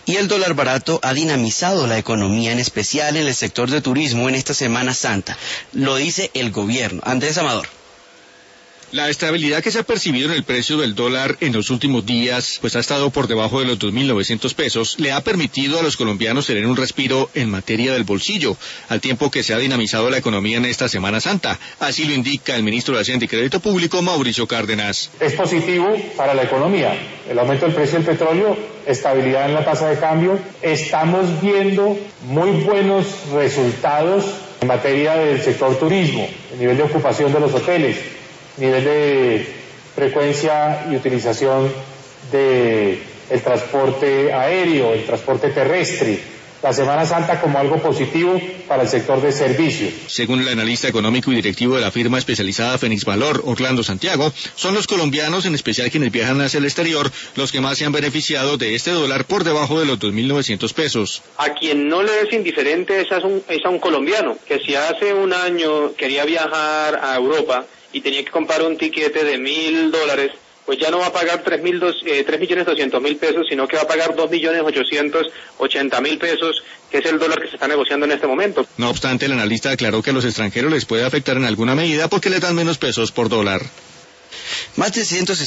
y el dólar barato ha dinamizado la economía, en especial en el sector de turismo en esta Semana Santa. Lo dice el gobierno. Andrés Amador. La estabilidad que se ha percibido en el precio del dólar en los últimos días, pues ha estado por debajo de los 2.900 pesos, le ha permitido a los colombianos tener un respiro en materia del bolsillo, al tiempo que se ha dinamizado la economía en esta Semana Santa. Así lo indica el ministro de Hacienda y Crédito Público, Mauricio Cárdenas. Es positivo para la economía. El aumento del precio del petróleo, estabilidad en la tasa de cambio. Estamos viendo muy buenos resultados en materia del sector turismo, el nivel de ocupación de los hoteles, nivel de frecuencia y utilización del transporte aéreo, el transporte terrestre. La Semana Santa como algo positivo para el sector de servicios. Según el analista económico y directivo de la firma especializada Fénix Valor, Orlando Santiago, son los colombianos, en especial quienes viajan hacia el exterior, los que más se han beneficiado de este dólar por debajo de los 2.900 pesos. A quien no le es indiferente es a un colombiano, que si hace un año quería viajar a Europa y tenía que comprar un tiquete de $1.000, pues ya no va a pagar 3.200.000 pesos, sino que va a pagar 2.880.000 pesos, que es el dólar que se está negociando en este momento. No obstante, el analista aclaró que a los extranjeros les puede afectar en alguna medida porque les dan menos pesos por dólar. Más de 160